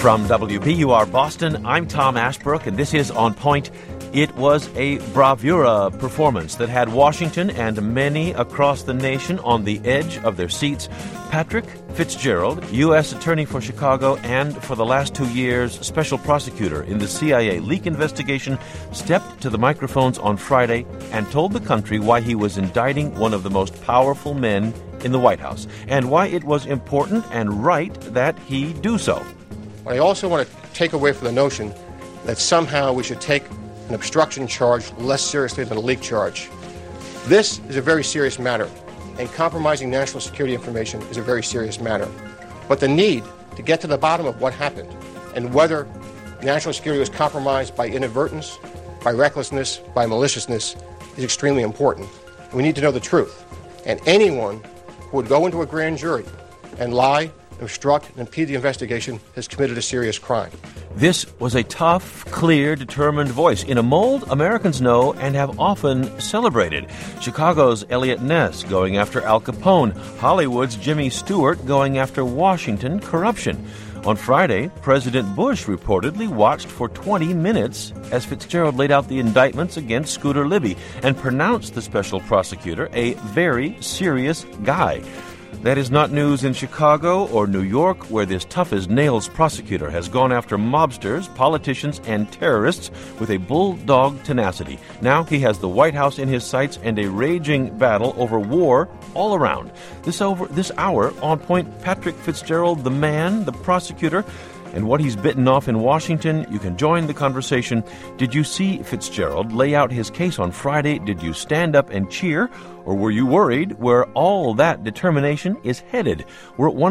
From WBUR Boston, I'm Tom Ashbrook, and this is On Point. It was a bravura performance that had Washington and many across the nation on the edge of their seats. Patrick Fitzgerald, U.S. Attorney for Chicago and for the last 2 years, Special Prosecutor in the CIA leak investigation, stepped to the microphones on Friday and told the country why he was indicting one of the most powerful men in the White House and why it was important and right that he do so. I also want to take away from the notion that somehow we should take an obstruction charge less seriously than a leak charge. This is a very serious matter, and compromising national security information is a very serious matter. But the need to get to the bottom of what happened and whether national security was compromised by inadvertence, by recklessness, by maliciousness is extremely important. We need to know the truth. And anyone who would go into a grand jury and lie, obstruct, and impede the investigation has committed a serious crime. This was a tough, clear, determined voice in a mold Americans know and have often celebrated. Chicago's Eliot Ness going after Al Capone, Hollywood's Jimmy Stewart going after Washington corruption. On Friday, President Bush reportedly watched for 20 minutes as Fitzgerald laid out the indictments against Scooter Libby and pronounced the special prosecutor a very serious guy. That is not news in Chicago or New York, where this tough-as-nails prosecutor has gone after mobsters, politicians, and terrorists with a bulldog tenacity. Now he has the White House in his sights and a raging battle over war all around. This hour, On Point, Patrick Fitzgerald, the man, the prosecutor, and what he's bitten off in Washington. You can join the conversation. Did you see Fitzgerald lay out his case on Friday? Did you stand up and cheer? Or were you worried where all that determination is headed? We're at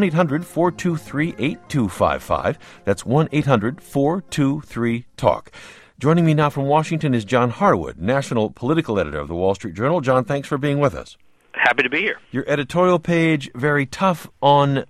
1-800-423-8255. That's 1-800-423-TALK. Joining me now from Washington is John Harwood, national political editor of the Wall Street Journal. John, thanks for being with us. Happy to be here. Your editorial page, very tough on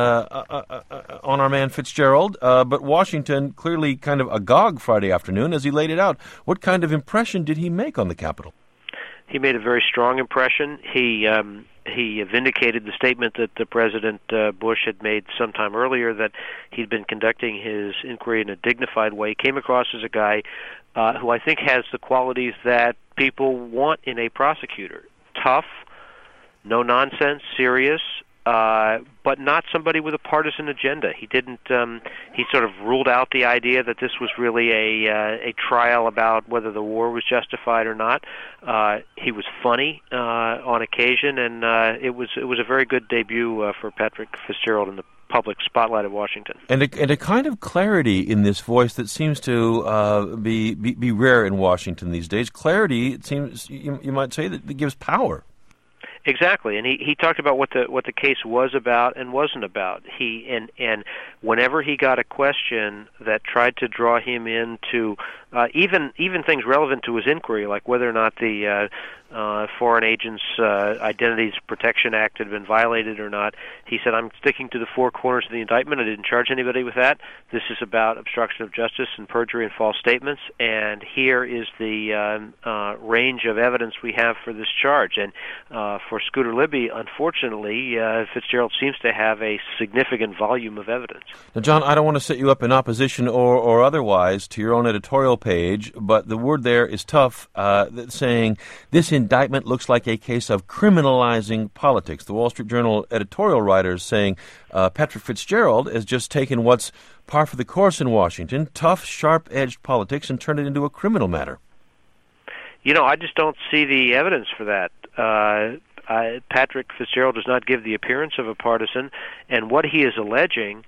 our man Fitzgerald, but Washington clearly kind of agog Friday afternoon as he laid it out. What kind of impression did he make on the Capitol? He made a very strong impression. He vindicated the statement that the President Bush had made sometime earlier that he'd been conducting his inquiry in a dignified way. He came across as a guy who I think has the qualities that people want in a prosecutor. Tough, no nonsense, serious, but not somebody with a partisan agenda. He didn't. He sort of ruled out the idea that this was really a trial about whether the war was justified or not. He was funny on occasion, and it was a very good debut for Patrick Fitzgerald in the public spotlight of Washington. And a kind of clarity in this voice that seems to be rare in Washington these days. Clarity, it seems you might say, that gives power. Exactly, and he talked about what the case was about and wasn't about. And whenever he got a question that tried to draw him into even things relevant to his inquiry, like whether or not the Foreign Agents Identities Protection Act had been violated or not, he said, "I'm sticking to the four corners of the indictment. I didn't charge anybody with that. This is about obstruction of justice and perjury and false statements, and here is the range of evidence we have for this charge." And for Scooter Libby, unfortunately, Fitzgerald seems to have a significant volume of evidence. Now, John, I don't want to set you up in opposition or otherwise to your own editorial page, but the word there is tough, saying this indictment looks like a case of criminalizing politics. The Wall Street Journal editorial writers saying Patrick Fitzgerald has just taken what's par for the course in Washington, tough, sharp-edged politics, and turned it into a criminal matter. You know, I just don't see the evidence for that. Patrick Fitzgerald does not give the appearance of a partisan, and what he is alleging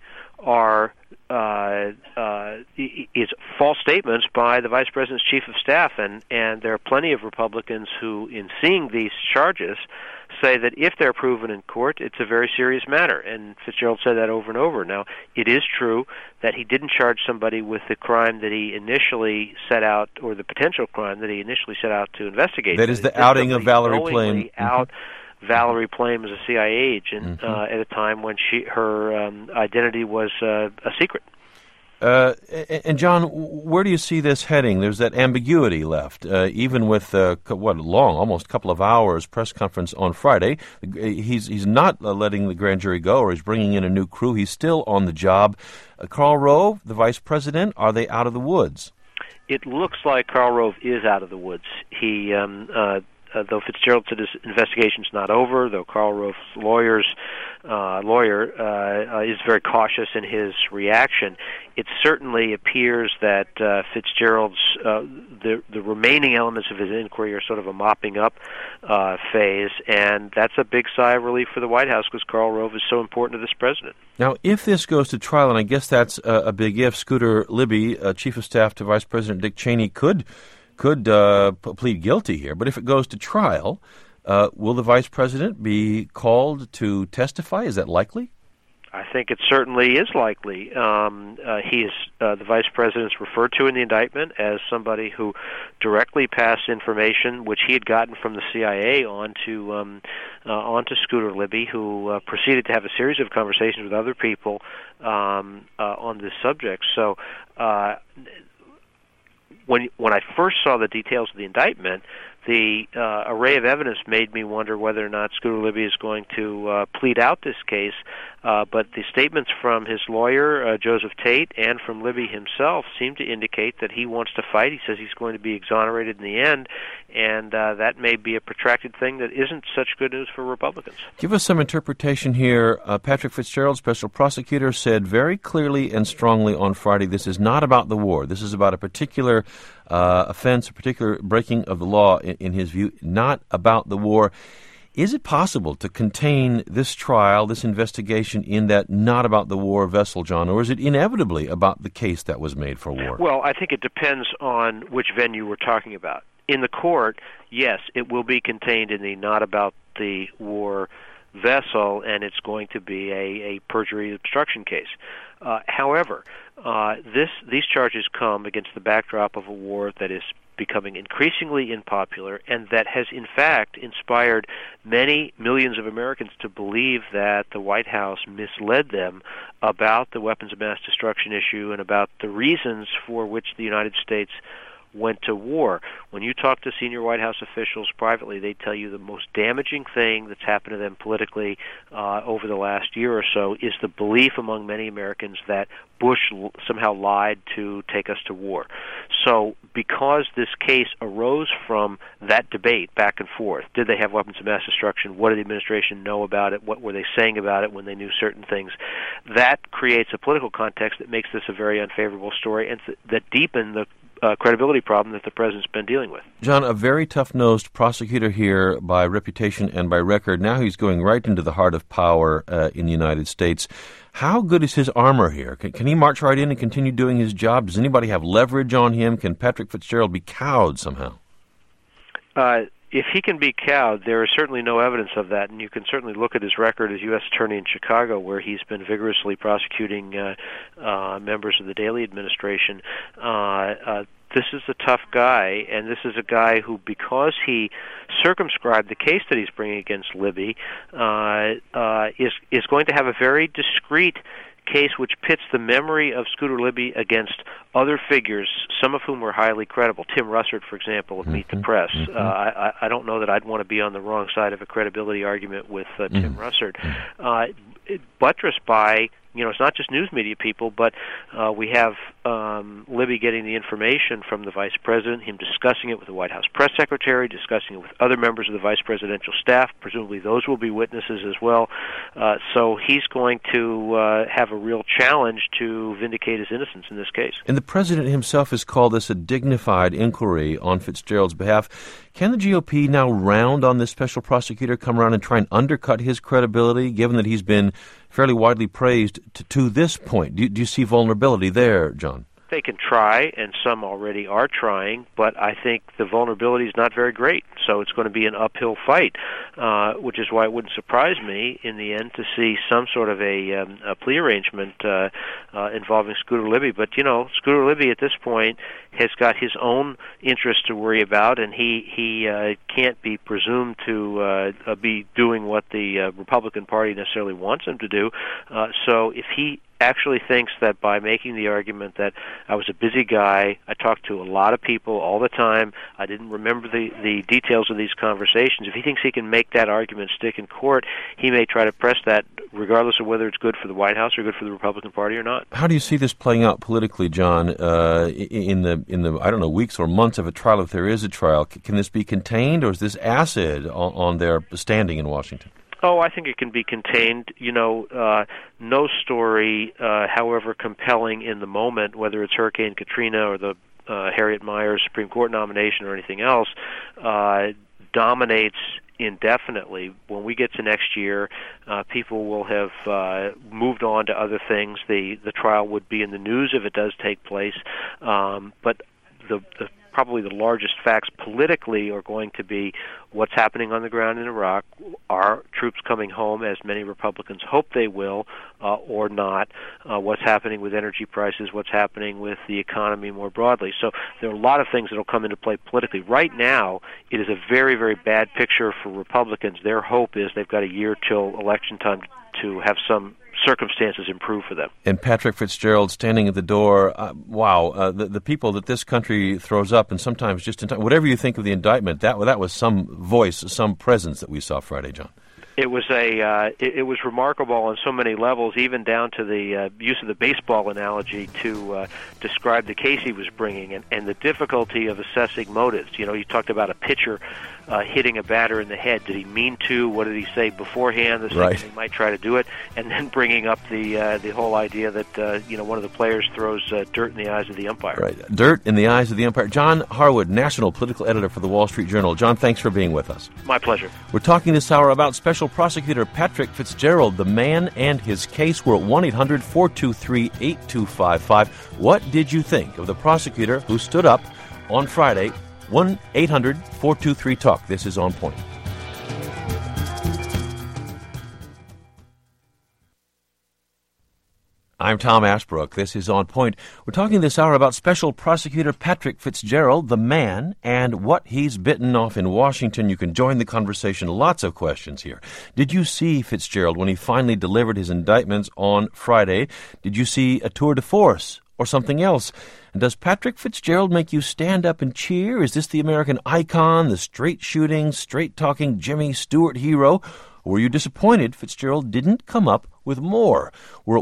is false statements by the Vice President's Chief of Staff, and there are plenty of Republicans who, in seeing these charges, say that if they're proven in court, it's a very serious matter, and Fitzgerald said that over and over. Now, it is true that he didn't charge somebody with the crime that he initially set out, or the potential crime that he initially set out to investigate. That is the outing of Valerie Plame. Valerie Plame as a CIA agent at a time when her identity was a secret. And John, where do you see this heading? There's that ambiguity left, even with almost couple of hours press conference on Friday. He's not letting the grand jury go, or he's bringing in a new crew. He's still on the job. Karl Rove, the vice president, are they out of the woods? It looks like Karl Rove is out of the woods. He though Fitzgerald said his investigation's not over, though Karl Rove's lawyer is very cautious in his reaction, it certainly appears that Fitzgerald's the remaining elements of his inquiry are sort of a mopping up phase, and that's a big sigh of relief for the White House because Karl Rove is so important to this president. Now, if this goes to trial, and I guess that's a big if, Scooter Libby, Chief of Staff to Vice President Dick Cheney, could plead guilty here. But if it goes to trial, will the vice president be called to testify? Is that likely? I think it certainly is likely. He is the vice president's referred to in the indictment as somebody who directly passed information which he had gotten from the CIA onto Scooter Libby, who proceeded to have a series of conversations with other people on this subject. So. When I first saw the details of the indictment, the array of evidence made me wonder whether or not Scooter Libby is going to plead out this case. But the statements from his lawyer, Joseph Tate, and from Libby himself seem to indicate that he wants to fight. He says he's going to be exonerated in the end, and that may be a protracted thing that isn't such good news for Republicans. Give us some interpretation here. Patrick Fitzgerald, special prosecutor, said very clearly and strongly on Friday, this is not about the war. This is about a particular offense, a particular breaking of the law, in his view, not about the war. Is it possible to contain this trial, this investigation, in that not about the war vessel, John, or is it inevitably about the case that was made for war? Well, I think it depends on which venue we're talking about. In the court, yes, it will be contained in the not about the war vessel, and it's going to be a perjury obstruction case. However, these charges come against the backdrop of a war that is becoming increasingly unpopular, and that has in fact inspired many millions of Americans to believe that the White House misled them about the weapons of mass destruction issue and about the reasons for which the United States went to war. When you talk to senior White House officials privately, they tell you the most damaging thing that's happened to them politically over the last year or so is the belief among many Americans that Bush somehow lied to take us to war. So because this case arose from that debate back and forth, did they have weapons of mass destruction? What did the administration know about it? What were they saying about it when they knew certain things? That creates a political context that makes this a very unfavorable story and that deepen the credibility problem that the president's been dealing with. John, a very tough-nosed prosecutor here by reputation and by record. Now he's going right into the heart of power in the United States. How good is his armor here? Can he march right in and continue doing his job? Does anybody have leverage on him? Can Patrick Fitzgerald be cowed somehow? If he can be cowed, there is certainly no evidence of that, and you can certainly look at his record as U.S. Attorney in Chicago, where he's been vigorously prosecuting members of the Daley administration. This is a tough guy, and this is a guy who, because he circumscribed the case that he's bringing against Libby, is going to have a very discreet case which pits the memory of Scooter Libby against other figures, some of whom were highly credible. Tim Russert, for example, of Meet the Press. I don't know that I'd want to be on the wrong side of a credibility argument with Tim Russert. Buttressed by, it's not just news media people, but we have Libby getting the information from the vice president, him discussing it with the White House press secretary, discussing it with other members of the vice presidential staff. Presumably those will be witnesses as well. So he's going to have a real challenge to vindicate his innocence in this case. And the president himself has called this a dignified inquiry on Fitzgerald's behalf. Can the GOP now round on this special prosecutor, come around and try and undercut his credibility, given that he's been fairly widely praised to this point? Do you see vulnerability there, John? They can try, and some already are trying, but I think the vulnerability is not very great. So it's going to be an uphill fight, which is why it wouldn't surprise me in the end to see some sort of a plea arrangement involving Scooter Libby. But, Scooter Libby at this point has got his own interests to worry about, and he can't be presumed to be doing what the Republican Party necessarily wants him to do. So if he actually thinks that by making the argument that I was a busy guy, I talked to a lot of people all the time, I didn't remember the details of these conversations, if he thinks he can make that argument stick in court, he may try to press that regardless of whether it's good for the White House or good for the Republican Party or not. How do you see this playing out politically, John, in the I don't know, weeks or months of a trial, if there is a trial? Can this be contained, or is this acid on their standing in Washington? Oh, I think it can be contained. No story, however compelling in the moment, whether it's Hurricane Katrina or the Harriet Miers Supreme Court nomination or anything else, dominates indefinitely. When we get to next year, people will have moved on to other things. The trial would be in the news if it does take place, but probably the largest facts politically are going to be what's happening on the ground in Iraq, are troops coming home, as many Republicans hope they will, or not, what's happening with energy prices, what's happening with the economy more broadly. So there are a lot of things that will come into play politically. Right now, it is a very, very bad picture for Republicans. Their hope is they've got a year till election time to have some circumstances improve for them. And Patrick Fitzgerald standing at the door, the people that this country throws up, and sometimes just in time, whatever you think of the indictment, that was some voice, some presence that we saw Friday, John. It was it was remarkable on so many levels, even down to the use of the baseball analogy to describe the case he was bringing, and the difficulty of assessing motives. You talked about a pitcher hitting a batter in the head. Did he mean to? What did he say beforehand? The second he might try to do it, and then bringing up the whole idea that one of the players throws dirt in the eyes of the umpire. Right, dirt in the eyes of the umpire. John Harwood, national political editor for the Wall Street Journal. John, thanks for being with us. My pleasure. We're talking this hour about Special Prosecutor Patrick Fitzgerald, the man and his case. We're at 1-800-423-8255. What did you think of the prosecutor who stood up on Friday? 1-800-423-TALK. This is On Point. I'm Tom Ashbrook. This is On Point. We're talking this hour about Special Prosecutor Patrick Fitzgerald, the man, and what he's bitten off in Washington. You can join the conversation. Lots of questions here. Did you see Fitzgerald when he finally delivered his indictments on Friday? Did you see a tour de force or something else? And does Patrick Fitzgerald make you stand up and cheer? Is this the American icon, the straight-shooting, straight-talking Jimmy Stewart hero? Or were you disappointed Fitzgerald didn't come up with more? We're at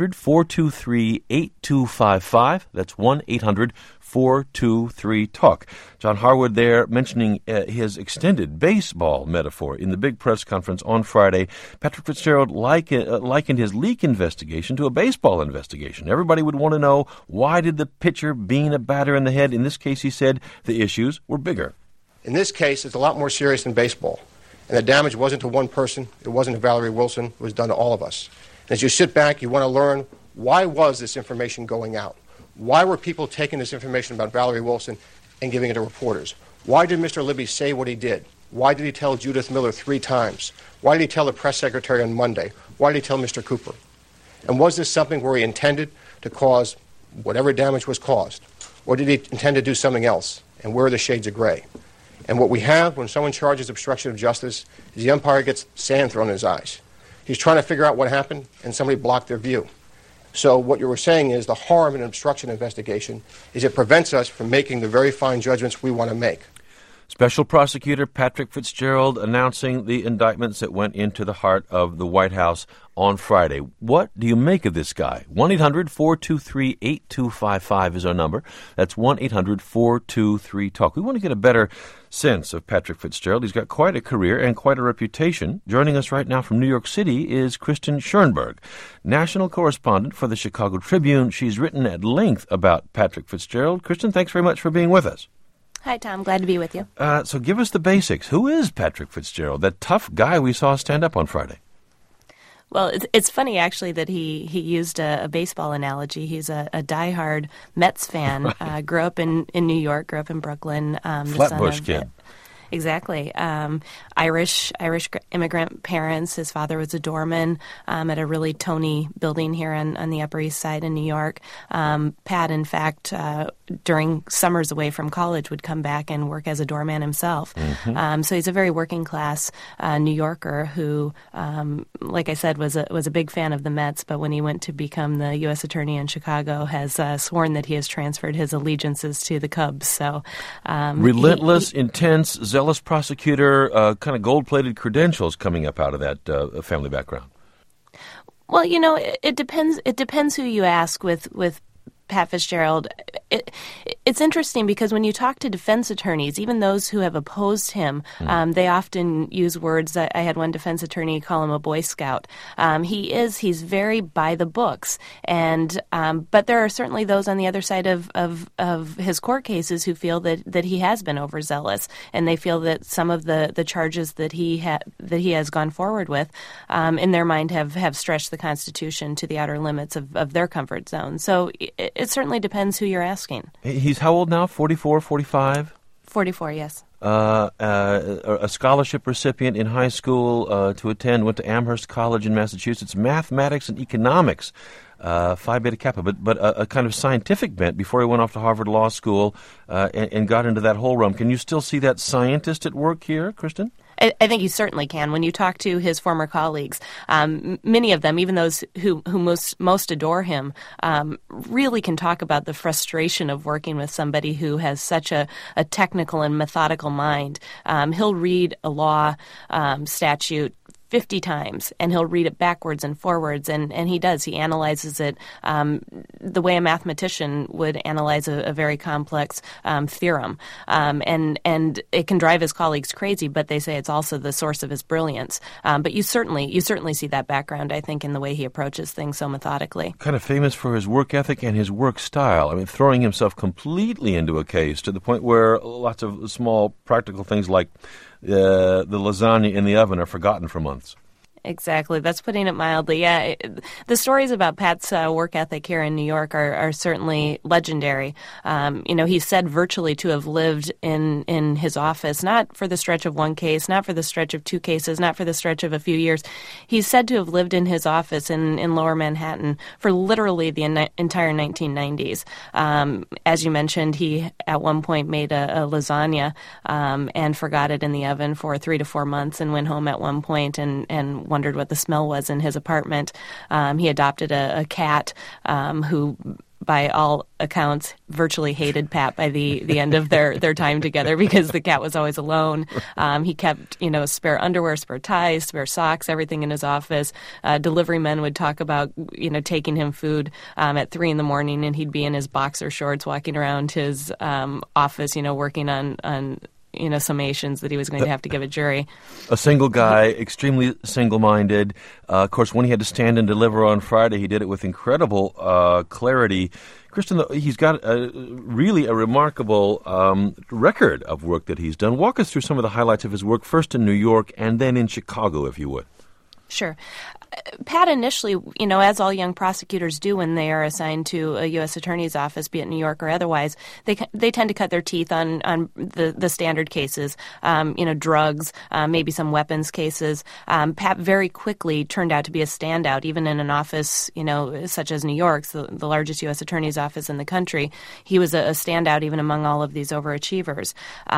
1-800-423-8255. That's 1-800-423-TALK. John Harwood there mentioning his extended baseball metaphor in the big press conference on Friday. Patrick Fitzgerald likened his leak investigation to a baseball investigation. Everybody would want to know, why did the pitcher bean a batter in the head? In this case, he said the issues were bigger. In this case, it's a lot more serious than baseball. And the damage wasn't to one person, it wasn't to Valerie Wilson, it was done to all of us. And as you sit back, you want to learn, why was this information going out? Why were people taking this information about Valerie Wilson and giving it to reporters? Why did Mr. Libby say what he did? Why did he tell Judith Miller 3 times? Why did he tell the press secretary on Monday? Why did he tell Mr. Cooper? And was this something where he intended to cause whatever damage was caused? Or did he intend to do something else? And where are the shades of gray? And what we have when someone charges obstruction of justice is the umpire gets sand thrown in his eyes. He's trying to figure out what happened, and somebody blocked their view. So what you were saying is the harm in an obstruction investigation is it prevents us from making the very fine judgments we want to make. Special Prosecutor Patrick Fitzgerald announcing the indictments that went into the heart of the White House on Friday. What do you make of this guy? 1-800-423-8255 is our number. That's 1-800-423-TALK. We want to get a better sense of Patrick Fitzgerald. He's got quite a career and quite a reputation. Joining us right now from New York City is Kristen Schoenberg, national correspondent for the Chicago Tribune. She's written at length about Patrick Fitzgerald. Kristen, thanks very much for being with us. Hi, Tom. Glad to be with you. So give us the basics. Who is Patrick Fitzgerald, that tough guy we saw stand up on Friday? Well, it's funny, actually, that he used a baseball analogy. He's a diehard Mets fan, right. Grew up in New York, grew up in Brooklyn. Flatbush kid. Exactly. Irish immigrant parents. His father was a doorman at a really Tony building here on the Upper East Side in New York. Pat, in fact, during summers away from college, would come back and work as a doorman himself. Mm-hmm. So he's a very working class New Yorker who, like I said, was a big fan of the Mets. But when he went to become the U.S. Attorney in Chicago, has sworn that he has transferred his allegiances to the Cubs. So relentless, intense, zealous prosecutor, kind of gold-plated credentials coming up out of that family background. Well, it depends. It depends who you ask with Pat Fitzgerald. It's interesting because when you talk to defense attorneys, even those who have opposed him, they often use words. I had one defense attorney call him a Boy Scout. He's very by the books, and but there are certainly those on the other side of his court cases who feel that he has been overzealous, and they feel that some of the charges that he has gone forward with, in their mind, have stretched the Constitution to the outer limits of their comfort zone. So it certainly depends who you're asking. He's how old now? 44, 45? 44, yes. A scholarship recipient in high school went to Amherst College in Massachusetts, mathematics and economics, Phi Beta Kappa, but a kind of scientific bent before he went off to Harvard Law School and got into that whole realm. Can you still see that scientist at work here, Kristen? I think you certainly can. When you talk to his former colleagues, many of them, even those who most adore him, really can talk about the frustration of working with somebody who has such a technical and methodical mind. He'll read a law statute 50 times, and he'll read it backwards and forwards, and he does. He analyzes it the way a mathematician would analyze a very complex theorem, and it can drive his colleagues crazy, but they say it's also the source of his brilliance. But you certainly see that background, I think, in the way he approaches things so methodically. Kind of famous for his work ethic and his work style. I mean, throwing himself completely into a case to the point where lots of small practical things like the lasagna in the oven are forgotten for months. Exactly. That's putting it mildly. Yeah. The stories about Pat's work ethic here in New York are certainly legendary. He's said virtually to have lived in his office, not for the stretch of one case, not for the stretch of two cases, not for the stretch of a few years. He's said to have lived in his office in Lower Manhattan for literally the entire 1990s. As you mentioned, he at one point made a lasagna and forgot it in the oven for 3 to 4 months and went home at one point and wondered what the smell was in his apartment. He adopted a cat who, by all accounts, virtually hated Pat by the end of their time together because the cat was always alone. He kept, spare underwear, spare ties, spare socks, everything in his office. Delivery men would talk about, taking him food at 3 a.m, and he'd be in his boxer shorts walking around his office, working on summations that he was going to have to give a jury. A single guy, extremely single-minded. Of course, when he had to stand and deliver on Friday, he did it with incredible clarity. Kristen, he's got really a remarkable record of work that he's done. Walk us through some of the highlights of his work, first in New York and then in Chicago, if you would. Sure. Pat initially, as all young prosecutors do when they are assigned to a U.S. Attorney's office, be it New York or otherwise, they tend to cut their teeth on the standard cases, drugs, maybe some weapons cases. Pat very quickly turned out to be a standout, even in an office, such as New York's, the largest U.S. Attorney's office in the country. He was a standout even among all of these overachievers.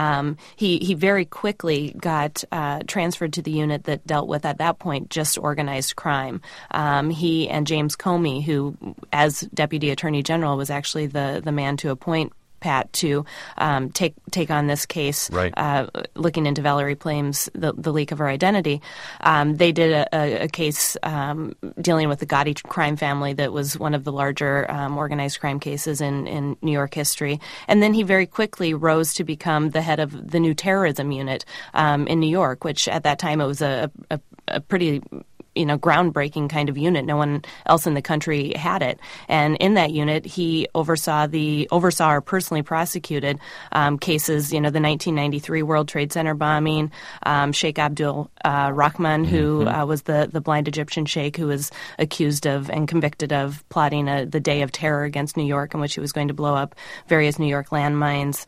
He very quickly got transferred to the unit that dealt with, at that point, just organized crime. He and James Comey, who, as Deputy Attorney General, was actually the man to appoint Pat to take on this case, right. Looking into Valerie Plame's, the leak of her identity. They did a case dealing with the Gotti crime family that was one of the larger organized crime cases in New York history. And then he very quickly rose to become the head of the new terrorism unit in New York, which at that time it was a pretty groundbreaking kind of unit. No one else in the country had it. And in that unit, he oversaw or personally prosecuted cases, the 1993 World Trade Center bombing, Sheikh Abdul Rahman, who was the blind Egyptian sheikh who was accused of and convicted of plotting the Day of Terror against New York, in which he was going to blow up various New York landmarks.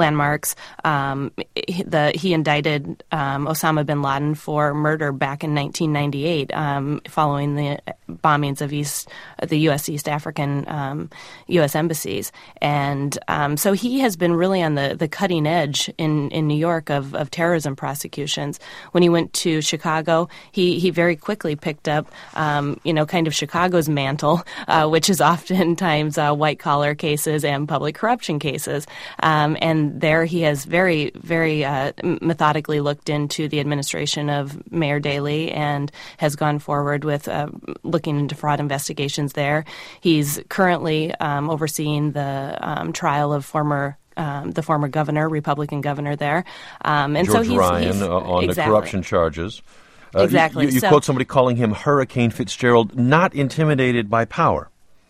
He indicted Osama bin Laden for murder back in 1998, following the bombings of the U.S. East African U.S. embassies. And so he has been really on the cutting edge in New York of terrorism prosecutions. When he went to Chicago, he very quickly picked up, kind of Chicago's mantle, which is oftentimes white-collar cases and public corruption cases. And there he has very, very methodically looked into the administration of Mayor Daley and has gone forward with looking into fraud investigations there. He's currently overseeing the trial of the former governor, Republican governor there. And George so he's Ryan on exactly. the corruption charges. Exactly. You quote somebody calling him Hurricane Fitzgerald, not intimidated by power.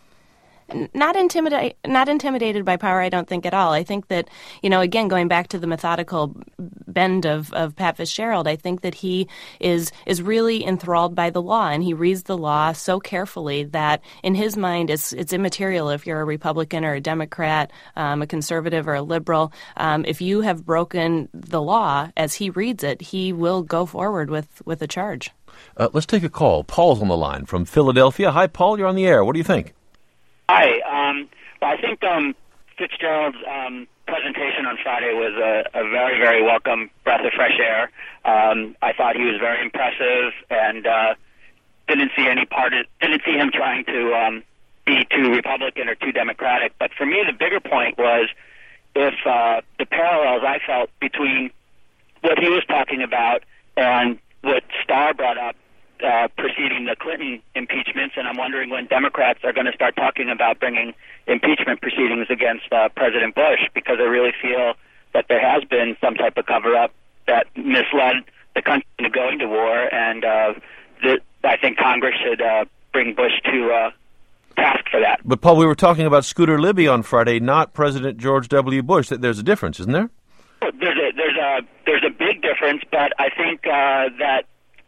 Not intimidated by power, I don't think at all. I think that, again, going back to the methodical bend of Pat Fitzgerald, I think that he is really enthralled by the law, and he reads the law so carefully that in his mind it's immaterial if you're a Republican or a Democrat, a conservative or a liberal. If you have broken the law as he reads it, he will go forward with a charge. Let's take a call. Paul's on the line from Philadelphia. Hi, Paul. You're on the air. What do you think? Hi. I think Fitzgerald's presentation on Friday was a very, very welcome breath of fresh air. I thought he was very impressive, and didn't see him trying to be too Republican or too Democratic. But for me, the bigger point was if the parallels I felt between what he was talking about and what Starr brought up preceding the Clinton impeachments, and I'm wondering when Democrats are going to start talking about bringing impeachment proceedings against President Bush, because I really feel that there has been some type of cover-up that misled the country into going to war, and I think Congress should bring Bush to task for that. But, Paul, we were talking about Scooter Libby on Friday, not President George W. Bush. There's a difference, isn't there? There's a big difference, but I think that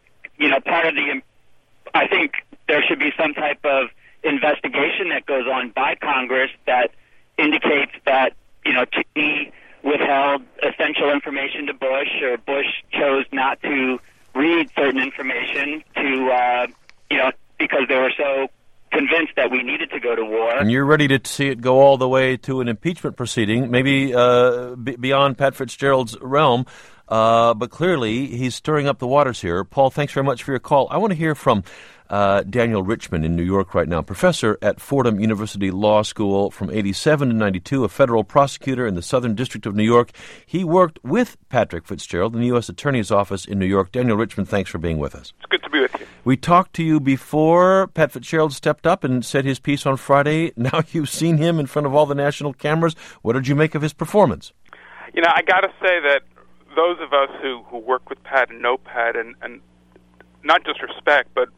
I think there should be some type of investigation that goes on by Congress that indicates that, Cheney withheld essential information to Bush, or Bush chose not to read certain information because they were so convinced that we needed to go to war. And you're ready to see it go all the way to an impeachment proceeding, maybe beyond Pat Fitzgerald's realm. But clearly, he's stirring up the waters here. Paul, thanks very much for your call. I want to hear from Daniel Richman in New York right now, professor at Fordham University Law School from 87 to 92, a federal prosecutor in the Southern District of New York. He worked with Patrick Fitzgerald in the U.S. Attorney's Office in New York. Daniel Richman, thanks for being with us. It's good to be with you. We talked to you before Pat Fitzgerald stepped up and said his piece on Friday. Now you've seen him in front of all the national cameras. What did you make of his performance? I got to say that those of us who work with Pat and know Pat and not just respect but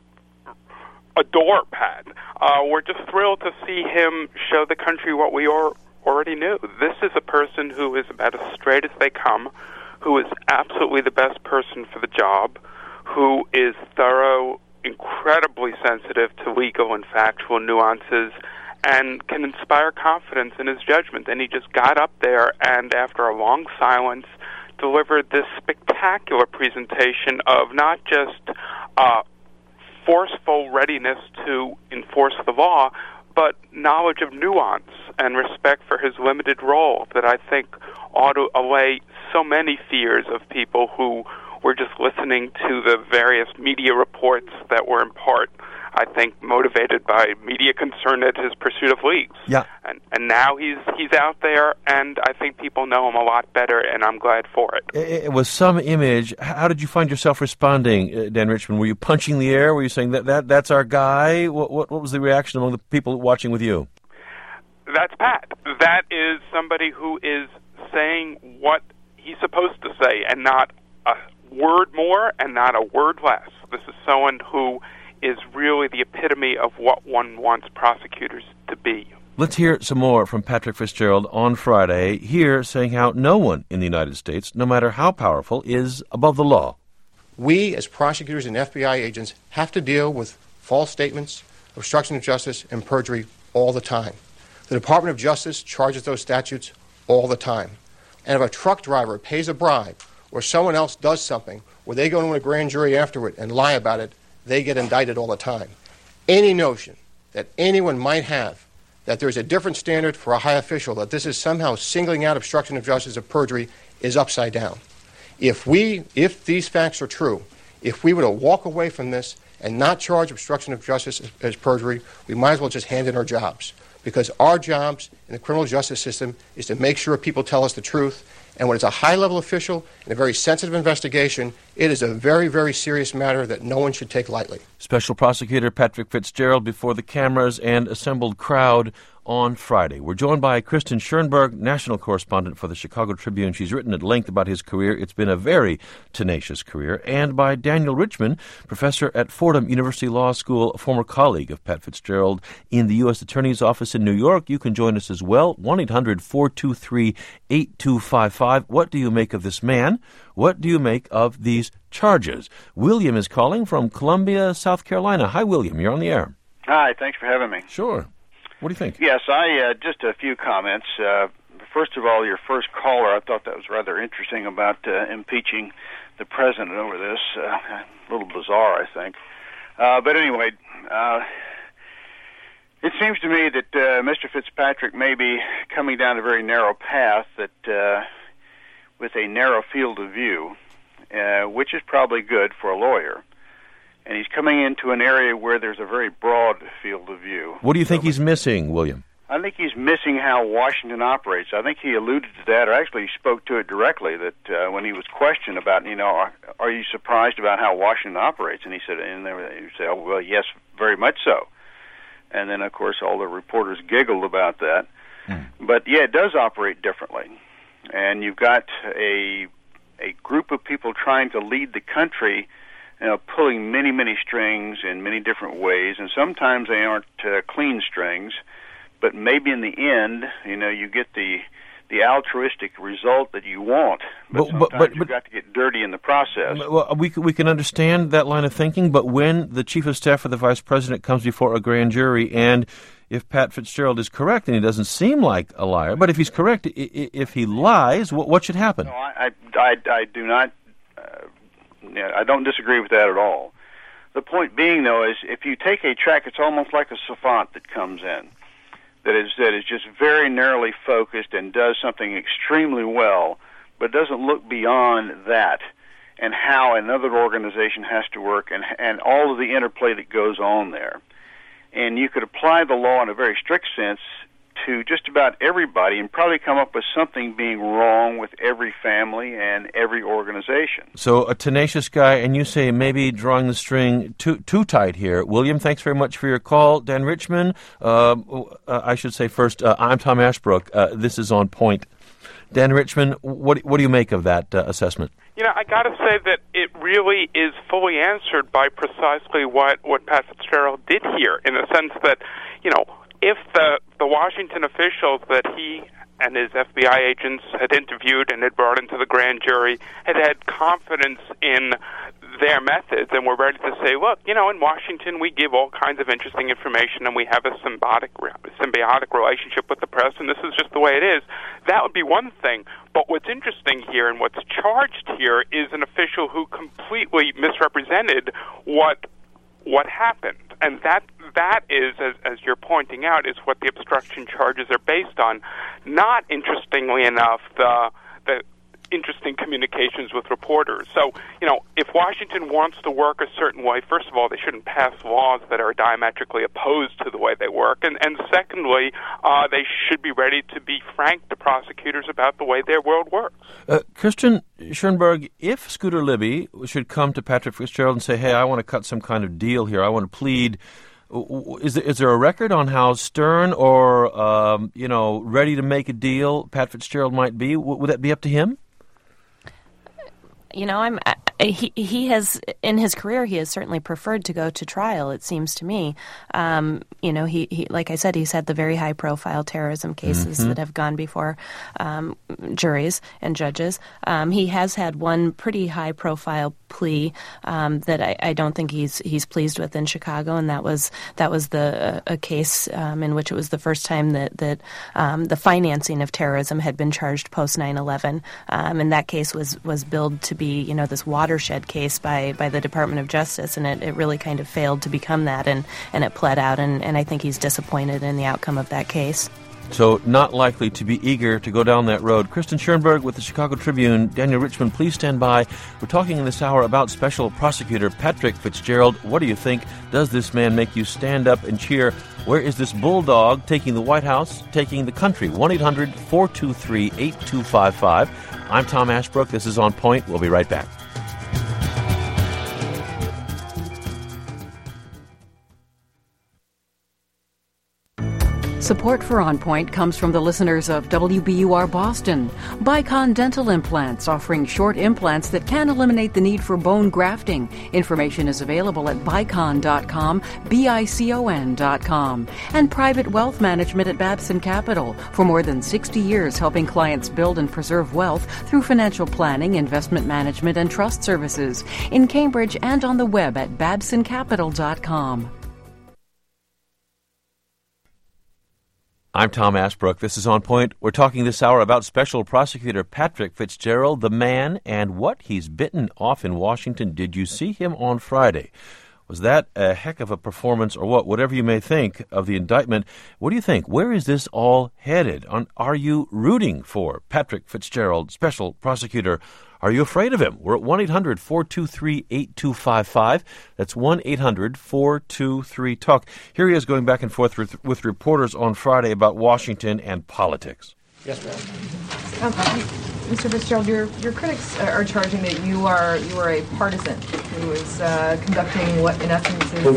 adore Pat, we're just thrilled to see him show the country what we already knew. This is a person who is about as straight as they come, who is absolutely the best person for the job, who is thorough, incredibly sensitive to legal and factual nuances, and can inspire confidence in his judgment. And he just got up there and, after a long silence, delivered this spectacular presentation of not just forceful readiness to enforce the law, but knowledge of nuance and respect for his limited role that I think ought to allay so many fears of people who were just listening to the various media reports that were in part, I think, motivated by media concern at his pursuit of leaks. Yeah. And now he's out there, and I think people know him a lot better, and I'm glad for it. It was some image. How did you find yourself responding, Dan Richman? Were you punching the air? Were you saying that's our guy? What was the reaction among the people watching with you? That's Pat. That is somebody who is saying what he's supposed to say and not word more and not a word less. This is someone who is really the epitome of what one wants prosecutors to be. Let's hear some more from Patrick Fitzgerald on Friday, here saying how no one in the United States, no matter how powerful, is above the law. We, as prosecutors and FBI agents, have to deal with false statements, obstruction of justice, and perjury all the time. The Department of Justice charges those statutes all the time. And if a truck driver pays a bribe or someone else does something where they go to a grand jury afterward and lie about it, they get indicted all the time. Any notion that anyone might have that there's a different standard for a high official, that this is somehow singling out obstruction of justice or perjury, is upside down. If these facts are true, if we were to walk away from this and not charge obstruction of justice as perjury, we might as well just hand in our jobs. Because our jobs in the criminal justice system is to make sure people tell us the truth. And when it's a high-level official in a very sensitive investigation, it is a very, very serious matter that no one should take lightly. Special Prosecutor Patrick Fitzgerald before the cameras and assembled crowd on Friday. We're joined by Kristen Schoenberg, national correspondent for the Chicago Tribune. She's written at length about his career. It's been a very tenacious career. And by Daniel Richman, professor at Fordham University Law School, a former colleague of Pat Fitzgerald in the U.S. Attorney's Office in New York. You can join us as well, 1-800-423-8255. What do you make of this man? What do you make of these charges? William is calling from Columbia, South Carolina. Hi, William. You're on the air. Hi. Thanks for having me. Sure. What do you think? Yes, just a few comments. First of all, your first caller, I thought that was rather interesting about impeaching the president over this. A little bizarre, I think. But anyway, it seems to me that Mr. Fitzpatrick may be coming down a very narrow path that with a narrow field of view, which is probably good for a lawyer. And he's coming into an area where there's a very broad field of view. What do you think he's missing, William? I think he's missing how Washington operates. I think he alluded to that, or actually he spoke to it directly, that when he was questioned about, are you surprised about how Washington operates? And he said, oh, well, yes, very much so. And then, of course, all the reporters giggled about that. But, yeah, it does operate differently. And you've got a group of people trying to lead the country, pulling many, many strings in many different ways, and sometimes they aren't clean strings, but maybe in the end, you get the altruistic result that you want, but sometimes you've got to get dirty in the process. Well, we can understand that line of thinking, but when the chief of staff of the vice president comes before a grand jury, and if Pat Fitzgerald is correct, and he doesn't seem like a liar, but if he's correct, if he lies, what should happen? No, I do not. I don't disagree with that at all. The point being, though, is if you take a track, it's almost like a savant that comes in, that is just very narrowly focused and does something extremely well, but doesn't look beyond that and how another organization has to work and all of the interplay that goes on there. And you could apply the law in a very strict sense to just about everybody and probably come up with something being wrong with every family and every organization. So a tenacious guy, and you say maybe drawing the string too tight here. William, thanks very much for your call. Dan Richman, I should say first, I'm Tom Ashbrook. This is On Point. Dan Richman, what do you make of that assessment? I got to say that it really is fully answered by precisely what Pat Fitzgerald did here, in the sense that, if the Washington officials that he and his FBI agents had interviewed and had brought into the grand jury had confidence in their methods and were ready to say, look, in Washington we give all kinds of interesting information and we have a symbiotic relationship with the press, and this is just the way it is, that would be one thing. But what's interesting here and what's charged here is an official who completely misrepresented what happened. And that is, as you're pointing out, is what the obstruction charges are based on. Not, interestingly enough, the interesting communications with reporters. So, if Washington wants to work a certain way, first of all, they shouldn't pass laws that are diametrically opposed to the way they work. And secondly, they should be ready to be frank to prosecutors about the way their world works. Kristen Schoenberg, if Scooter Libby should come to Patrick Fitzgerald and say, hey, I want to cut some kind of deal here, I want to plead, is there a record on how stern or, ready to make a deal Pat Fitzgerald might be? Would that be up to him? he has, in his career, he has certainly preferred to go to trial, it seems to me. He like I said, he's had the very high-profile terrorism cases that have gone before juries and judges. He has had one pretty high-profile plea that I don't think he's pleased with in Chicago, and that was a case in which it was the first time that the financing of terrorism had been charged post 9/11, and that case was billed to be this watershed case by the Department of Justice, and it really kind of failed to become that, and it pled out, and I think he's disappointed in the outcome of that case. So not likely to be eager to go down that road. Kristen Schoenberg with the Chicago Tribune. Daniel Richman, please stand by. We're talking in this hour about Special Prosecutor Patrick Fitzgerald. What do you think? Does this man make you stand up and cheer? Where is this bulldog taking the White House, taking the country? 1-800-423-8255. I'm Tom Ashbrook. This is On Point. We'll be right back. Support for On Point comes from the listeners of WBUR Boston. Bicon Dental Implants, offering short implants that can eliminate the need for bone grafting. Information is available at bicon.com, BICON.com. And Private Wealth Management at Babson Capital. For more than 60 years, helping clients build and preserve wealth through financial planning, investment management, and trust services. In Cambridge and on the web at babsoncapital.com. I'm Tom Ashbrook. This is On Point. We're talking this hour about Special Prosecutor Patrick Fitzgerald, the man, and what he's bitten off in Washington. Did you see him on Friday? Was that a heck of a performance or what? Whatever you may think of the indictment, what do you think? Where is this all headed? Are you rooting for Patrick Fitzgerald, Special Prosecutor? Are you afraid of him? We're at 1-800-423-8255. That's 1-800-423-TALK. Here he is going back and forth with reporters on Friday about Washington and politics. Yes, ma'am. Mr. Fitzgerald, your critics are charging that you are a partisan who is conducting what, in essence, is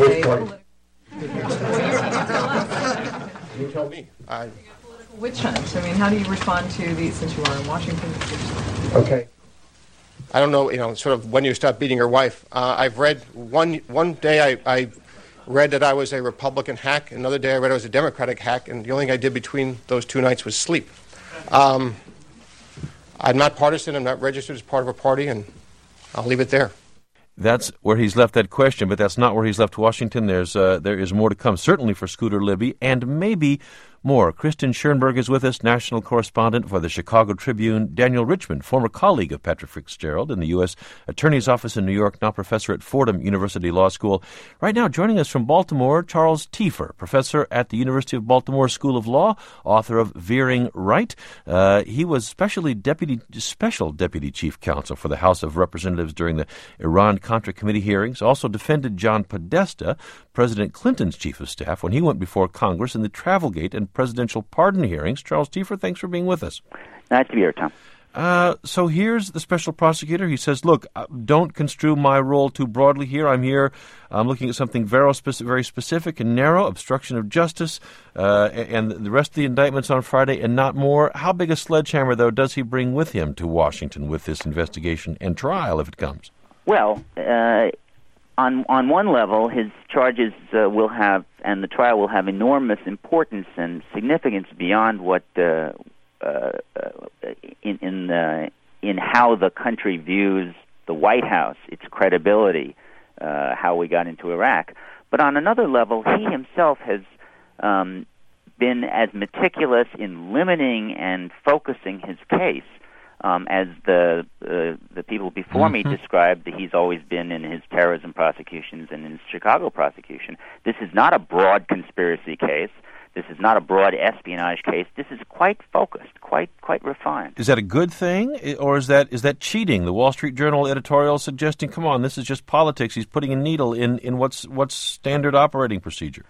You tell me. Political witch hunt. I mean, how do you respond to these, since you are in Washington? Okay. I don't know, sort of when you stop beating your wife. I've read one day I read that I was a Republican hack. Another day I read I was a Democratic hack, and the only thing I did between those two nights was sleep. I'm not partisan. I'm not registered as part of a party, and I'll leave it there. That's where he's left that question, but that's not where he's left Washington. There is more to come, certainly for Scooter Libby, and maybe more. Kristen Schoenberg is with us, national correspondent for the Chicago Tribune. Daniel Richman, former colleague of Patrick Fitzgerald in the U.S. Attorney's Office in New York, now professor at Fordham University Law School. Right now, joining us from Baltimore, Charles Tiefer, professor at the University of Baltimore School of Law, author of Veering Right. He was special deputy chief counsel for the House of Representatives during the Iran-Contra committee hearings. Also defended John Podesta, President Clinton's chief of staff, when he went before Congress in the Travelgate and presidential pardon hearings. Charles Tiefer, thanks for being with us. Nice to be here, Tom. So here's the special prosecutor. He says, look, don't construe my role too broadly here. I'm looking at something very specific and narrow, obstruction of justice, and the rest of the indictments on Friday and not more. How big a sledgehammer, though, does he bring with him to Washington with this investigation and trial if it comes? Well, on one level, his charges will have, and the trial will have enormous importance and significance beyond what in how the country views the White House, its credibility, how we got into Iraq. But on another level, he himself has been as meticulous in limiting and focusing his case as the people before me described that he's always been in his terrorism prosecutions and in his Chicago prosecution. This is not a broad conspiracy case. This is not a broad espionage case. This is quite focused, quite refined. Is that a good thing, or is that cheating? The Wall Street Journal editorial suggesting, come on, this is just politics. He's putting a needle in what's standard operating procedure.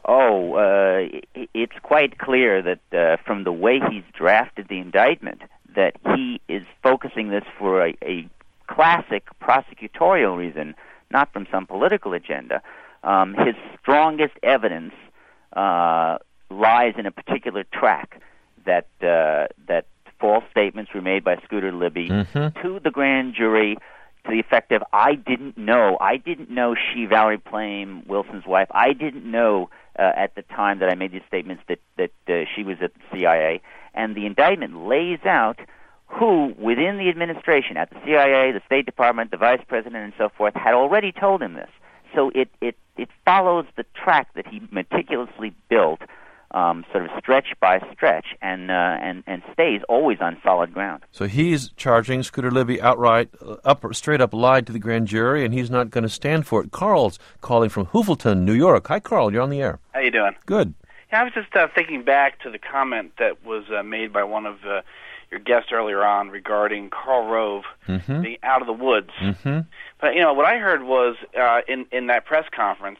It's quite clear that from the way he's drafted the indictment, that he is focusing this for a classic prosecutorial reason, not from some political agenda. His strongest evidence lies in a particular track that false statements were made by Scooter Libby to the grand jury to the effect of, I didn't know she, Valerie Plame, Wilson's wife, I didn't know at the time that I made these statements that she was at the CIA. And the indictment lays out who, within the administration, at the CIA, the State Department, the Vice President, and so forth, had already told him this. So it follows the track that he meticulously built, sort of stretch by stretch, and stays always on solid ground. So he's charging Scooter Libby outright, straight up lied to the grand jury, and he's not going to stand for it. Carl's calling from Hoovelton, New York. Hi, Carl. You're on the air. How you doing? Good. Yeah, I was just thinking back to the comment that was made by one of your guests earlier on regarding Karl Rove being out of the woods. Mm-hmm. But what I heard was in that press conference,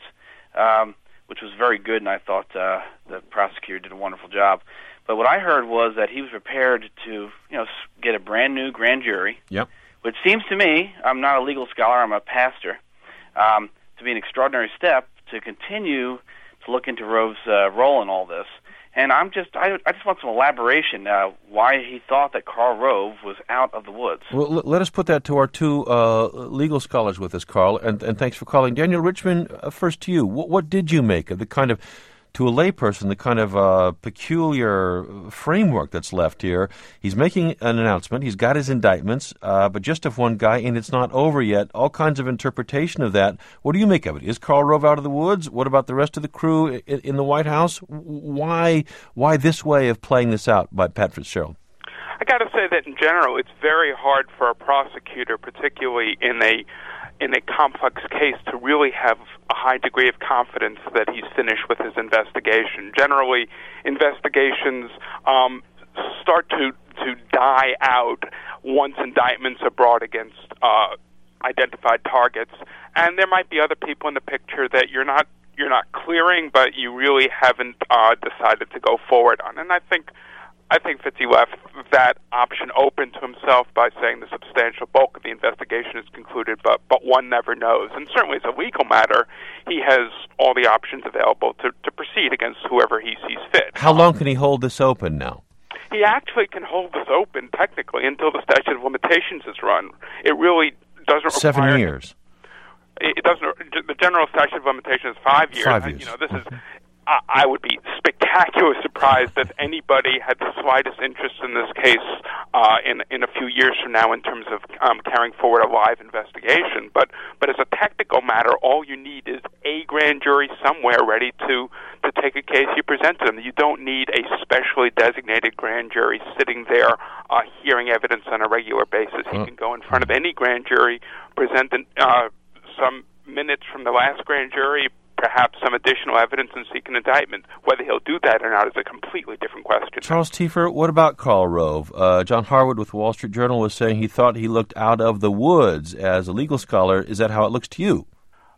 which was very good, and I thought the prosecutor did a wonderful job. But what I heard was that he was prepared to get a brand new grand jury. Yep. Which seems to me, I'm not a legal scholar, I'm a pastor, to be an extraordinary step to continue to look into Rove's role in all this. And I just want some elaboration why he thought that Karl Rove was out of the woods. Well, let us put that to our two legal scholars with us, Carl, and thanks for calling. Daniel Richman, first to you. What did you make of the kind of, to a layperson, the kind of peculiar framework that's left here? He's making an announcement. He's got his indictments, but just of one guy, and it's not over yet. All kinds of interpretation of that. What do you make of it? Is Karl Rove out of the woods? What about the rest of the crew in the White House? Why this way of playing this out by Pat Fitzgerald? I got to say that in general, it's very hard for a prosecutor, particularly in a complex case, to really have a high degree of confidence that he's finished with his investigation. Generally, investigations start to die out once indictments are brought against identified targets, and there might be other people in the picture that you're not clearing, but you really haven't decided to go forward on. And I think Fitzy left that option open to himself by saying the substantial bulk of the investigation is concluded, but one never knows. And certainly as a legal matter, he has all the options available to proceed against whoever he sees fit. How long can he hold this open now? He actually can hold this open, technically, until the statute of limitations is run. It really doesn't require... 7 years. It doesn't... The general statute of limitations is 5 years. 5 years. This is... I would be spectacularly surprised if anybody had the slightest interest in this case in a few years from now in terms of carrying forward a live investigation. But as a technical matter, all you need is a grand jury somewhere ready to take a case you present to them. You don't need a specially designated grand jury sitting there hearing evidence on a regular basis. He can go in front of any grand jury, present some minutes from the last grand jury, perhaps some additional evidence, and seek an indictment. Whether he'll do that or not is a completely different question. Charles Tiefer, what about Karl Rove? John Harwood with the Wall Street Journal was saying he thought he looked out of the woods. As a legal scholar, is that how it looks to you?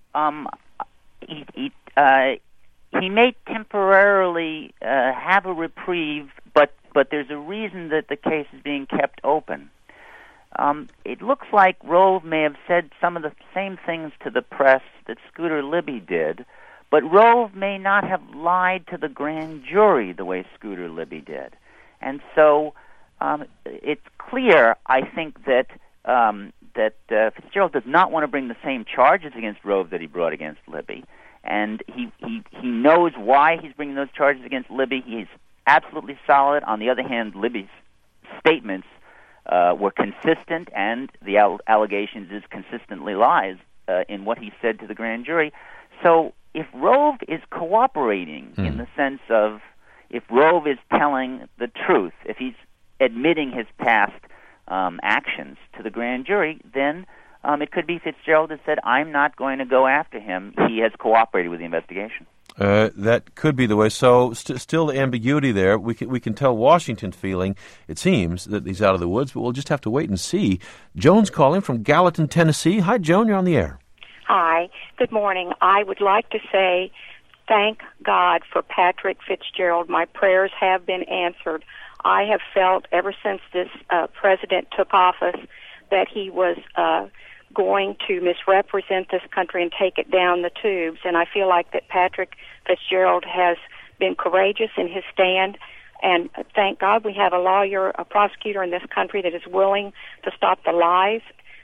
He may temporarily have a reprieve, but there's a reason that the case is being kept open. It looks like Rove may have said some of the same things to the press that Scooter Libby did, but Rove may not have lied to the grand jury the way Scooter Libby did. And so it's clear, I think, that Fitzgerald does not want to bring the same charges against Rove that he brought against Libby. And he knows why he's bringing those charges against Libby. He's absolutely solid. On the other hand, Libby's statements were consistent, and the allegations is consistently lies in what he said to the grand jury. So if Rove is cooperating in the sense of, if Rove is telling the truth, if he's admitting his past actions to the grand jury, then it could be Fitzgerald has said, I'm not going to go after him. He has cooperated with the investigation. That could be the way. So still the ambiguity there. We can tell Washington's feeling, it seems, that he's out of the woods, but we'll just have to wait and see. Joan's calling from Gallatin, Tennessee. Hi, Joan. You're on the air. Hi. Good morning. I would like to say thank God for Patrick Fitzgerald. My prayers have been answered. I have felt ever since this president took office that he was going to misrepresent this country and take it down the tubes. And I feel like that Patrick Fitzgerald has been courageous in his stand. And thank God we have a lawyer, a prosecutor in this country that is willing to stop the lies.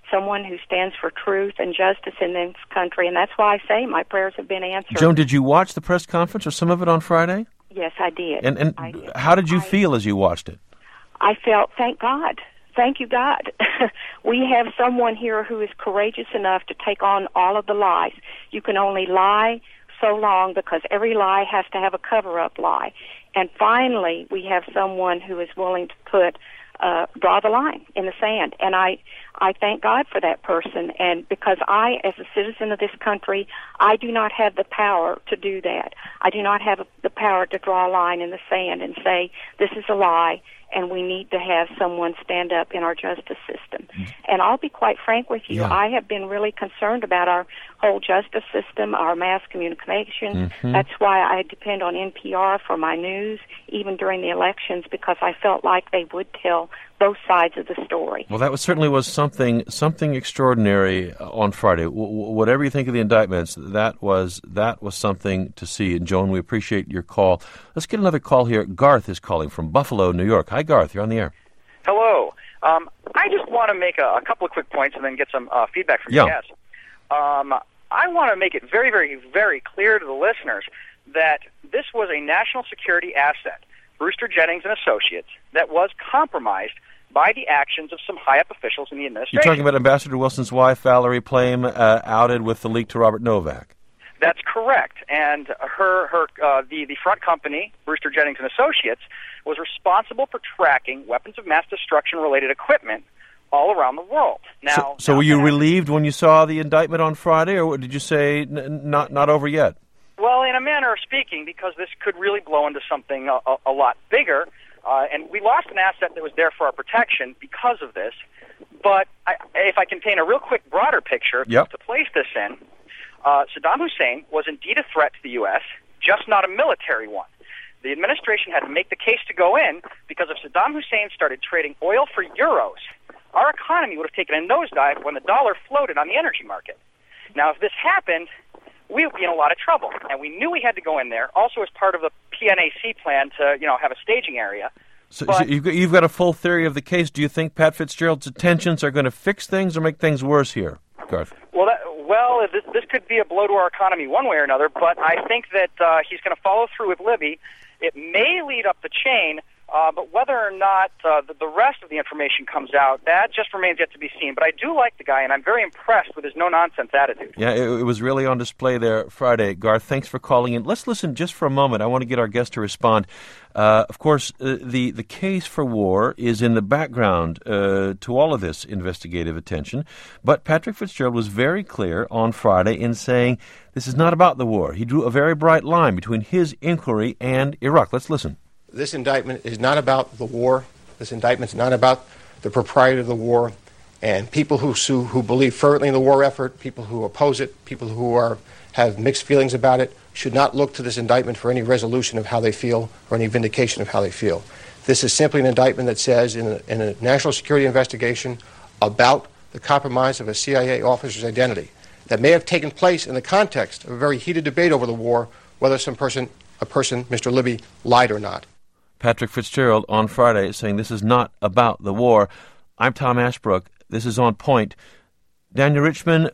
someone who stands for truth and justice in this country, and that's why I say my prayers have been answered. Joan, did you watch the press conference or some of it on Friday? Yes, I did. And I did. How did you feel as you watched it? I felt, thank God. Thank you, God. We have someone here who is courageous enough to take on all of the lies. You can only lie so long because every lie has to have a cover-up lie. And finally, we have someone who is willing to draw the line in the sand. And I thank God for that person. And because I, as a citizen of this country, I do not have the power to do that. I do not have the power to draw a line in the sand and say, this is a lie, and we need to have someone stand up in our justice system. And I'll be quite frank with you. Yeah. I have been really concerned about our whole justice system, our mass communication. That's why I depend on NPR for my news, even during the elections, because I felt like they would tell both sides of the story. Well, that certainly was something extraordinary on Friday. Whatever you think of the indictments, that was something to see. And Joan, we appreciate your call. Let's get another call here. Garth is calling from Buffalo, New York. Hi, Garth. You're on the air. Hello. I just want to make a couple of quick points and then get some feedback from you guys. I want to make it very, very, very clear to the listeners that this was a national security asset, Brewster Jennings and Associates, that was compromised by the actions of some high-up officials in the administration. You're talking about Ambassador Wilson's wife, Valerie Plame, outed with the leak to Robert Novak. That's correct. And the front company, Brewster Jennings and Associates, was responsible for tracking weapons of mass destruction-related equipment all around the world. Now, so were you relieved when you saw the indictment on Friday, or did you say not over yet? Well, in a manner of speaking, because this could really blow into something a lot bigger, and we lost an asset that was there for our protection because of this. But if I can paint a real quick, broader picture to place this in, Saddam Hussein was indeed a threat to the U.S., just not a military one. The administration had to make the case to go in because if Saddam Hussein started trading oil for euros, our economy would have taken a nosedive when the dollar floated on the energy market. Now, if this happened, we would be in a lot of trouble, and we knew we had to go in there, also as part of the PNAC plan to, have a staging area. So you've got a full theory of the case. Do you think Pat Fitzgerald's attentions are going to fix things or make things worse here, Garth? Well, this could be a blow to our economy one way or another, but I think that he's going to follow through with Libby. It may lead up the chain, but whether or not the rest of the information comes out, that just remains yet to be seen. But I do like the guy, and I'm very impressed with his no-nonsense attitude. Yeah, it was really on display there Friday. Garth, thanks for calling in. Let's listen just for a moment. I want to get our guest to respond. Of course, the case for war is in the background to all of this investigative attention. But Patrick Fitzgerald was very clear on Friday in saying this is not about the war. He drew a very bright line between his inquiry and Iraq. Let's listen. This indictment is not about the war. This indictment is not about the propriety of the war. And people who believe fervently in the war effort, people who oppose it, people who have mixed feelings about it, should not look to this indictment for any resolution of how they feel or any vindication of how they feel. This is simply an indictment that says in a national security investigation about the compromise of a CIA officer's identity that may have taken place in the context of a very heated debate over the war, whether a person, Mr. Libby, lied or not. Patrick Fitzgerald on Friday saying this is not about the war. I'm Tom Ashbrook. This is On Point. Daniel Richman,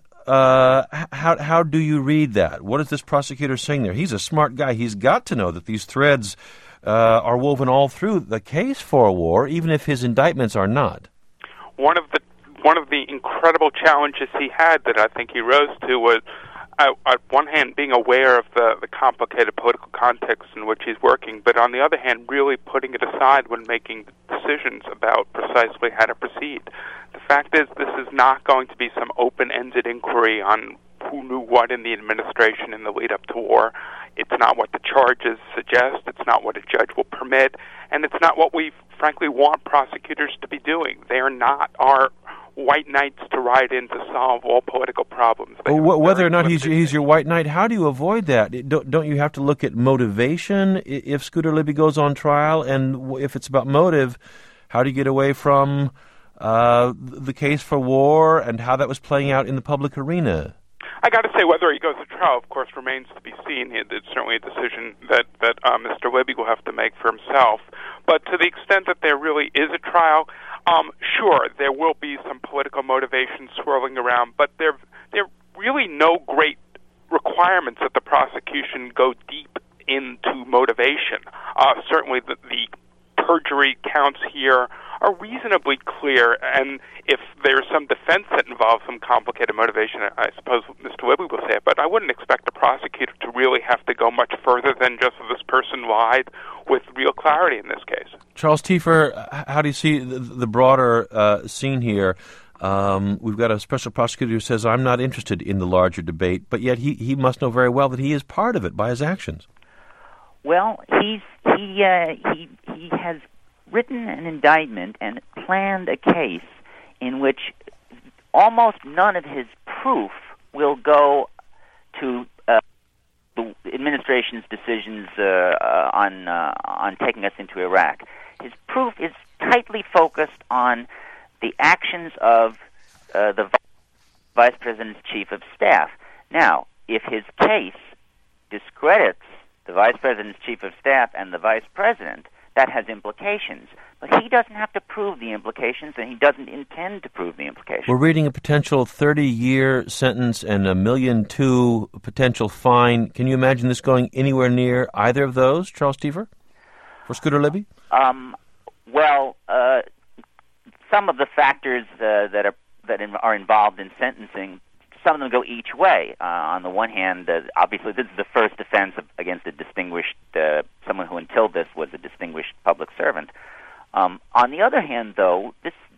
how do you read that? What is this prosecutor saying there? He's a smart guy. He's got to know that these threads are woven all through the case for a war, even if his indictments are not. One of the incredible challenges he had that I think he rose to was, at one hand, being aware of the complicated political context in which he's working, but on the other hand, really putting it aside when making decisions about precisely how to proceed. The fact is, this is not going to be some open-ended inquiry on who knew what in the administration in the lead-up to war. It's not what the charges suggest. It's not what a judge will permit. And it's not what we, frankly, want prosecutors to be doing. They are not our white knights to ride in to solve all political problems. Whether or not he's your white knight, how do you avoid that? Don't you have to look at motivation if Scooter Libby goes on trial? And if it's about motive, how do you get away from the case for war and how that was playing out in the public arena? I got to say, whether he goes to trial, of course, remains to be seen. It's certainly a decision that Mr. Libby will have to make for himself. But to the extent that there really is a trial, Sure, there will be some political motivation swirling around, but there are really no great requirements that the prosecution go deep into motivation. Certainly the perjury counts here are reasonably clear, and if there's some defense that involves some complicated motivation, I suppose Mr. Libby will say it, but I wouldn't expect a prosecutor to really have to go much further than just this person lied with real clarity in this case. Charles Tiefer, how do you see the broader scene here? We've got a special prosecutor who says, I'm not interested in the larger debate, but yet he must know very well that he is part of it by his actions. Well, he has written an indictment and planned a case in which almost none of his proof will go to the administration's decisions on taking us into Iraq. His proof is tightly focused on the actions of the Vice President's Chief of Staff. Now, if his case discredits the Vice President's Chief of Staff and the Vice President, that has implications. But he doesn't have to prove the implications, and he doesn't intend to prove the implications. We're reading a potential 30-year sentence and $1.2 million potential fine. Can you imagine this going anywhere near either of those, Charles Tiefer, for Scooter Libby? Well, some of the factors that are involved in sentencing, some of them go each way. On the one hand, obviously this is the first offense against a distinguished, someone who until this was a distinguished public servant. On the other hand, though,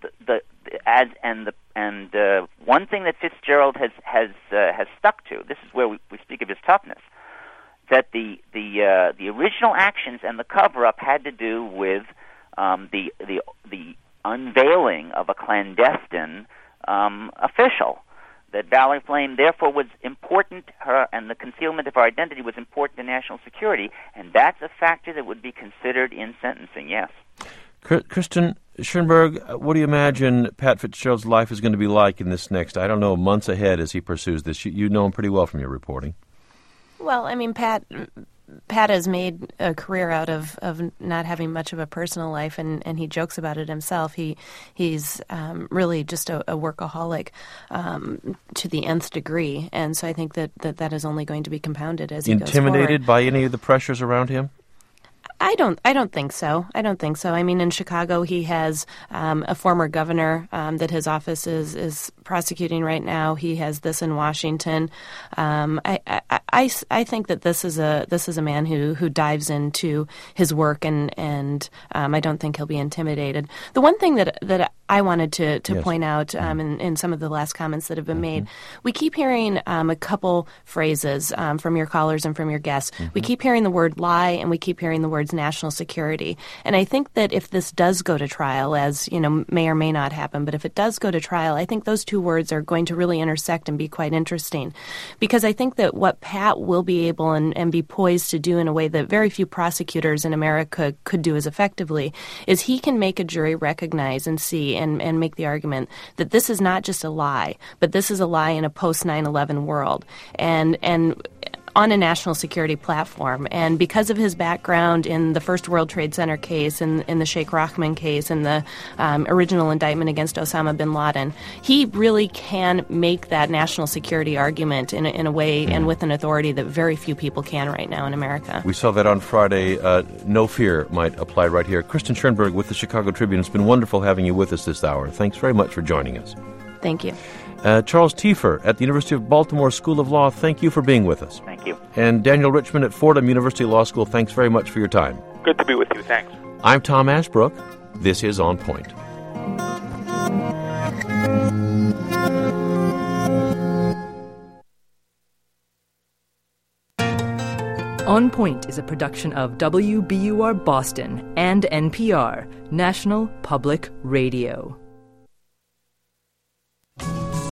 one thing that Fitzgerald has stuck to. This is where we speak of his toughness. That the original actions and the cover-up had to do with the unveiling of a clandestine official. That Valerie Flame, therefore, was important, and the concealment of her identity was important to national security, and that's a factor that would be considered in sentencing, yes. Kristen Schoenberg, what do you imagine Pat Fitzgerald's life is going to be like in this next, months ahead as he pursues this? You know him pretty well from your reporting. Well, I mean, Pat has made a career out of not having much of a personal life, and he jokes about it himself. He's really just a workaholic to the nth degree, and so I think that is only going to be compounded as he goes forward. Intimidated by any of the pressures around him? I don't think so. I mean, in Chicago, he has a former governor that his office is prosecuting right now. He has this in Washington. I think that this is a man who dives into his work, and I don't think he'll be intimidated. The one thing that I wanted to yes. point out in some of the last comments that have been made, we keep hearing a couple phrases from your callers and from your guests. We keep hearing the word lie, and we keep hearing the words national security. And I think that if this does go to trial, as may or may not happen, but if it does go to trial, I think those two words are going to really intersect and be quite interesting. Because I think that what Pat will be able and be poised to do in a way that very few prosecutors in America could do as effectively is he can make a jury recognize and see and make the argument that this is not just a lie, but this is a lie in a post-9/11 world. And on a national security platform. And because of his background in the First World Trade Center case, in the Sheikh Rahman case, and the original indictment against Osama bin Laden, he really can make that national security argument in a way and with an authority that very few people can right now in America. We saw that on Friday. No fear might apply right here. Kristen Schoenberg with the Chicago Tribune. It's been wonderful having you with us this hour. Thanks very much for joining us. Thank you. Charles Tiefer at the University of Baltimore School of Law, thank you for being with us. Thank you. And Daniel Richman at Fordham University Law School, thanks very much for your time. Good to be with you. Thanks. I'm Tom Ashbrook. This is On Point. On Point is a production of WBUR Boston and NPR, National Public Radio.